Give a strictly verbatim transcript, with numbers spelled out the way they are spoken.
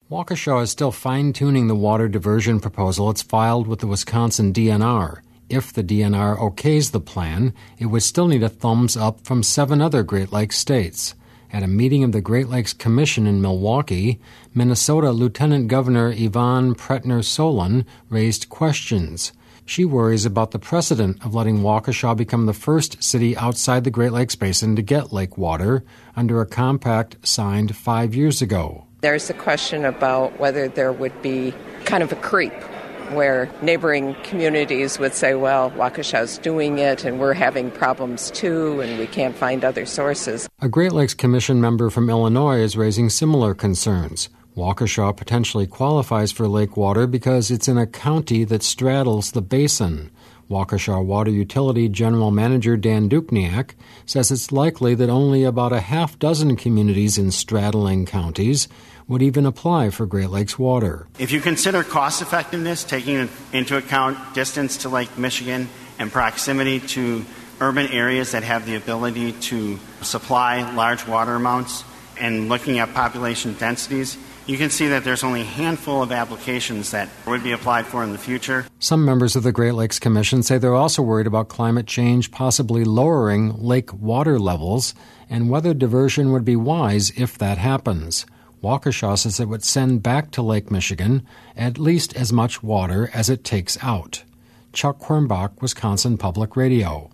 Waukesha is still fine-tuning the water diversion proposal it's filed with the Wisconsin D N R. If the D N R okays the plan, it would still need a thumbs up from seven other Great Lakes states. At a meeting of the Great Lakes Commission in Milwaukee, Minnesota Lieutenant Governor Yvonne Pretner-Solon raised questions. She worries about the precedent of letting Waukesha become the first city outside the Great Lakes Basin to get lake water under a compact signed five years ago. There's a question about whether there would be kind of a creep where neighboring communities would say, well, Waukesha's doing it and we're having problems too and we can't find other sources. A Great Lakes Commission member from Illinois is raising similar concerns. Waukesha potentially qualifies for lake water because it's in a county that straddles the basin. Waukesha Water Utility General Manager Dan Dukniak says it's likely that only about a half dozen communities in straddling counties would even apply for Great Lakes water. If you consider cost effectiveness, taking into account distance to Lake Michigan and proximity to urban areas that have the ability to supply large water amounts, and looking at population densities, you can see that there's only a handful of applications that would be applied for in the future. Some members of the Great Lakes Commission say they're also worried about climate change possibly lowering lake water levels and whether diversion would be wise if that happens. Waukesha says it would send back to Lake Michigan at least as much water as it takes out. Chuck Quirmbach, Wisconsin Public Radio.